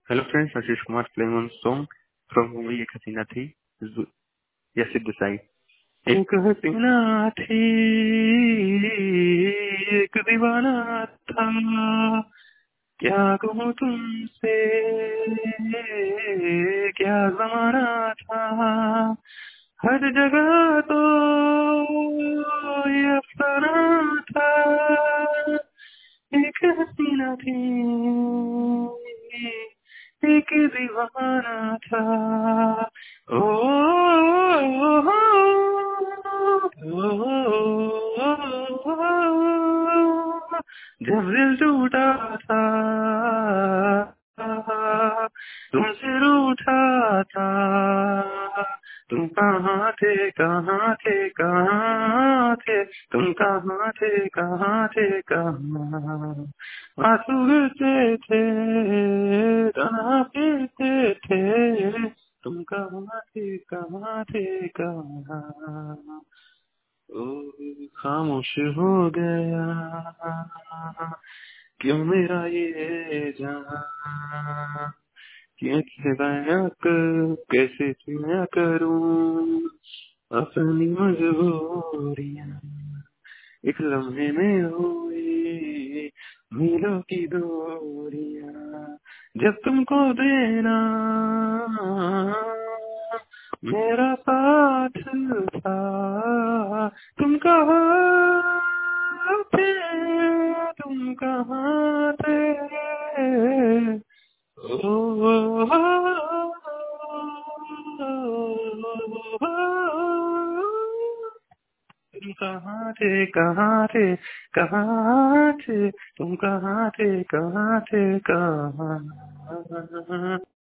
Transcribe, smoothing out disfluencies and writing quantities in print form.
Hello friends, Ashish Kumar playing one song from movie एक हसीना थी यासिर देसाई। एक हसीना थी, एक दीवाना था, क्या कहूँ तुमसे, क्या जमाना था। हर जगह तो ये अफसाना था, एक हसीना थी, एक दीवाना था। ओ, ओ, जब दिल टूटा था, तुमसे रूठा था, तुम कहाँ थे, कहाँ थे, कहाँ थे, तुम कहाँ थे, कहाँ थे, कहाँ। आंसू गिरते थे, तन्हा पीते थे, तुम कहाँ थे, कहाँ थे, कहाँ। ओ, खामोश हो गया क्यों मेरा ये जहां, क्यों खिलाया कर, कैसे जिया करूं अपनी मजबूरियां। एक लम्हे में हुई मीलों की दूरियां, जब तुमको देना मेरा साथ था, तुम कहाँ थे, तुम कहाँ थे। ओ, तुम कहाँ थे, कहाँ थे, कहाँ थे, तुम कहाँ थे, कहाँ थे, कहाँ।